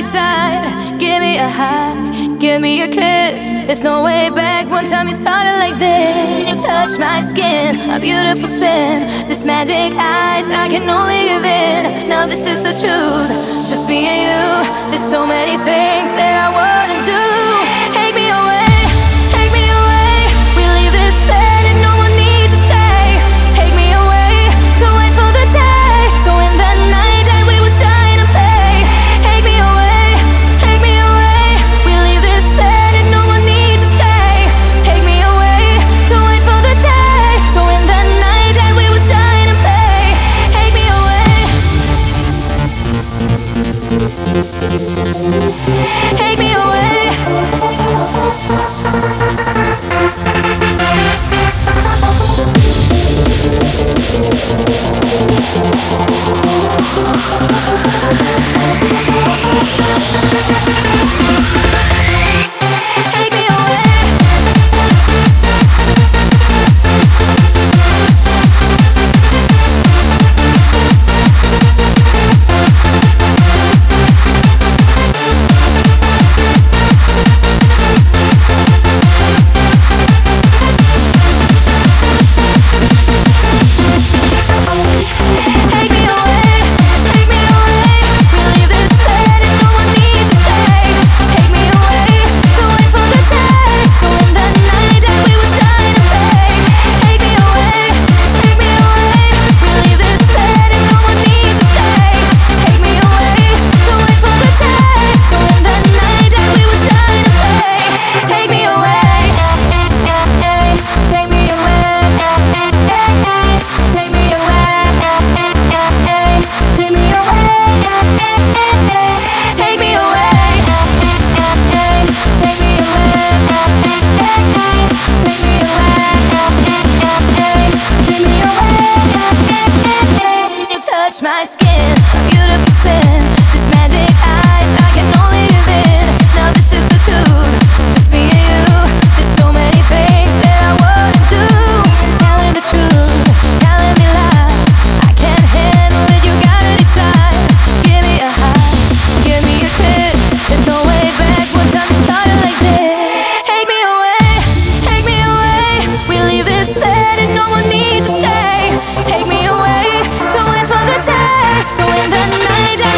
decide. Give me a hug, give me a kiss. There's no way back. One time you started like this. You touch my skin, a beautiful sin. This magic eyes, I can only give in. Now this is the truth, just me and you. There's so many things that I wanna do. Take me away, take me away. We leave this bed and no one needs to stay. Take me away, don't wait for the day. So in the night that we will shine and play. Take me away, take me away. We leave this bed and no one needs to stay. Take me away, don't wait for the day. So in the night that we will shine and play. Take me away. Take me away. Take me away. Take me away, take me away. We leave this bed and no one needs to stay. Take me away, don't wait for the day. So in the night that we will shine and play. Take me away, take me away. We leave this bed and no one needs to stay. Take me away, don't wait for the day. So in the night that we will shine and play. Take me away, take me away, take me away. Take me away, take me away, take me away, take me away, take me away. You touch my skin, a beautiful sin. This magic eyes, I can only live in. Now this is the truth, just me and you. There's so many things that I wanna do. Telling the truth, telling me lies. I can't handle it, you gotta decide. Give me a hug, give me a kiss. There's no way back, one time it started like this. Take me away, take me away. We leave this bed and no one needs to stay. Take me away, don't wait for the day. So in the night